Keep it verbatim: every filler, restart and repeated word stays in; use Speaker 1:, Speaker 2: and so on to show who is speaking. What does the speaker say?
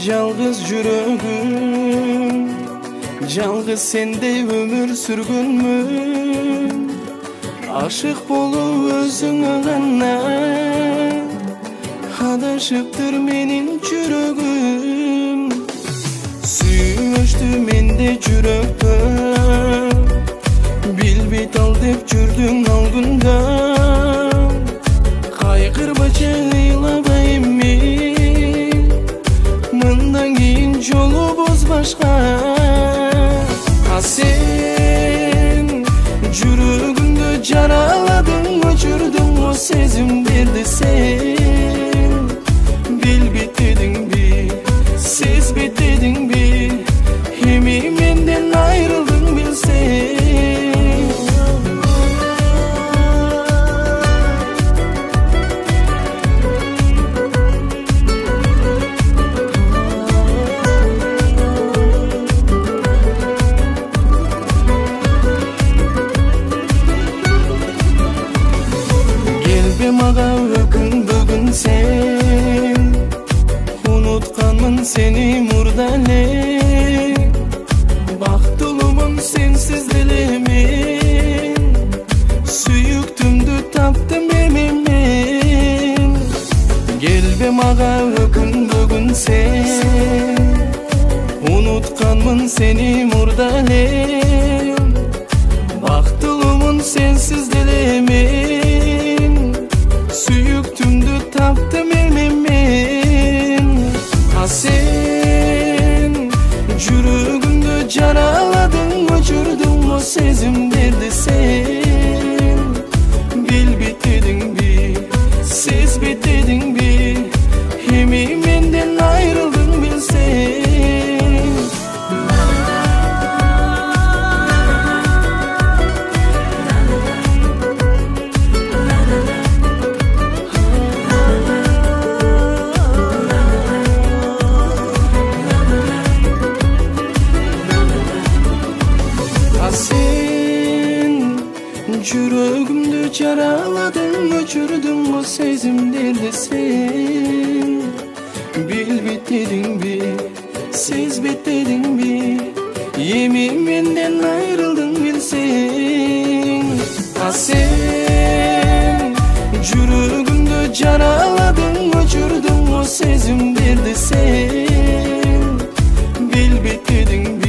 Speaker 1: Жалгыз жүрөгүм, жалгыз сенде өмүр сүргөнмүн. Ашык болуп өзүңө гана адашыптыр менин жүрөгүм. Сүймөштү менде жүрөктө, билбейт ал деп жүрдүң алдында. Кайгырбачы ыйлабайм мен, мындан кийин жолубуз башка. А сен жүрөгүмдү жараладың, өчүрдүң о сезимдерди. Сен билбейт дедиңби, сезбейт дедиңби, эми менден айрылдың билсең. Мага өкүн бүгүн сен, уnuтканмын сени мурда эле. Бактылуумун сенсиз деле мен, сүйүктүмдү таптым эми мен. Келбе мага өкүн бүгүн сен, уnuтканмын сени мурда эле. Бактылуумун сенсиз деле мен, сүйүктүмдү таптым эми мен. А сен жүрөгүмдү жараладың, өчүрдүң о сезимдерди. Сен билбейт дедиңби, сезбейт дедиңби, эми менден айрылдың билсең. Жүрөгүмдү жараладың, өчүрдүң о сезимдерди. Сен билбейт дедиңби, сезбейт дедиңби, эми менден айрылдың билсең. А сен жүрөгүмдү жараладың, өчүрдүң о сезимдерди. Сен билбейт дедиңби,